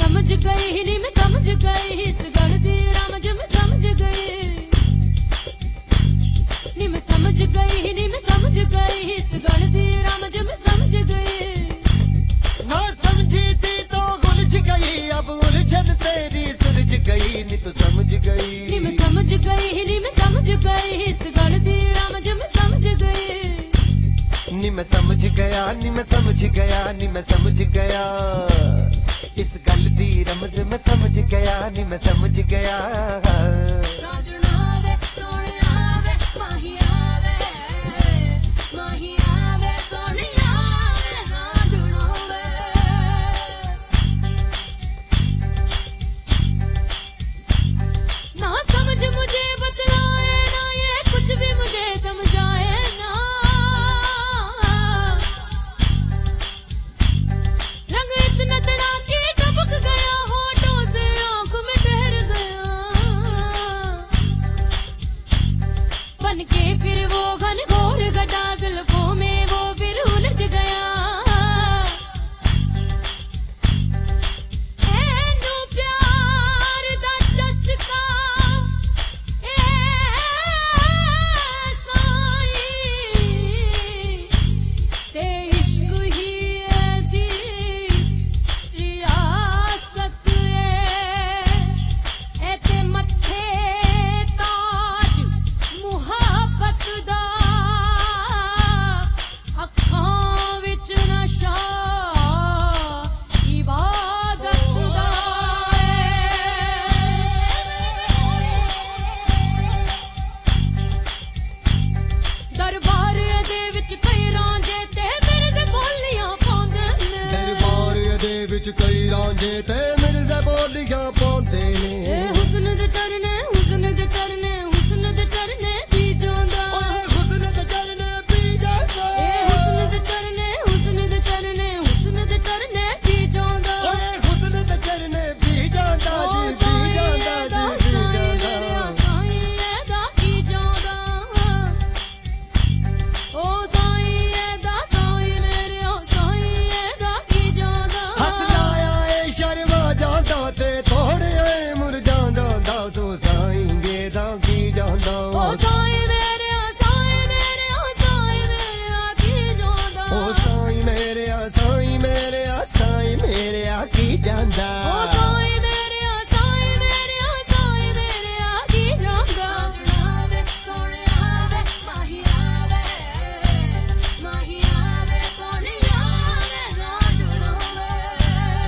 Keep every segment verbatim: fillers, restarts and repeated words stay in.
समझ गई नी मैं समझ गई इस गल दी रमज मैं समझ गई नी मैं समझ गई नी मैं समझ गई इस गल दी रमज मैं समझ गई ना समझी थी तो उलझ गई अब उलझन तेरी सुलझ गई नी तो समझ गई नी मैं समझ गई नी मैं समझ गई इस गल दी रमज मैं समझ गई नी मैं समझ गया नी मैं समझ गया नी मैं समझ गया इस गल दी रमज मैं समझ गया नी मैं समझ गया के फिर वो घन घोर घटा जुल्फों में वो फिर उलझ गया ऐनू प्यार दा चस्का ए साई ते इश्क ही है दी रियासत ए ते मत्थे दरबार दे विच कई रांझे ते मिर्ज़े बोलियां पाउंदे ने दरबार दे विच कई रांझे ते मिर्ज़े बोलियां पाउंदे ने हुस्न दे चरने हुस्न दे चरने हुस्न दे चरने पी जांदा ओए हुस्न दे चरने पी जांदा हुस्न दे चरने हुस्न दे चरने हुस्न दे चरने पी जांदा ओए हुस्न दे चरने पी जांदा जी पी जांदा जी पी जांदा जांदा ओ साई मेरे आ साई मेरे आ साई मेरे आ की जांदा आवे सोने आवे माही आवे माही आवे सोने आवे ना जुड़ोवे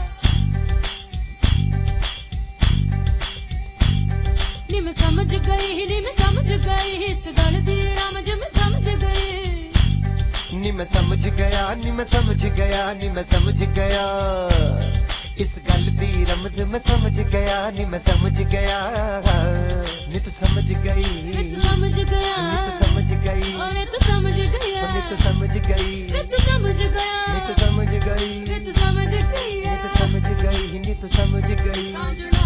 नी मैं समझ गई नी मैं समझ गई इस गल दी रमज मैं समझ गई नी मैं समझ गया नी मैं समझ गया नी मैं समझ गया इस गल दी रमज मैं समझ गया नी मैं समझ गया नी तो समझ गई नी तो समझ गया नी तो समझ गई नी तो समझ गया नी तो समझ गई नी तो समझ गया नी तो समझ गई नी तो समझ गई नी तो समझ गई नी तो समझ गई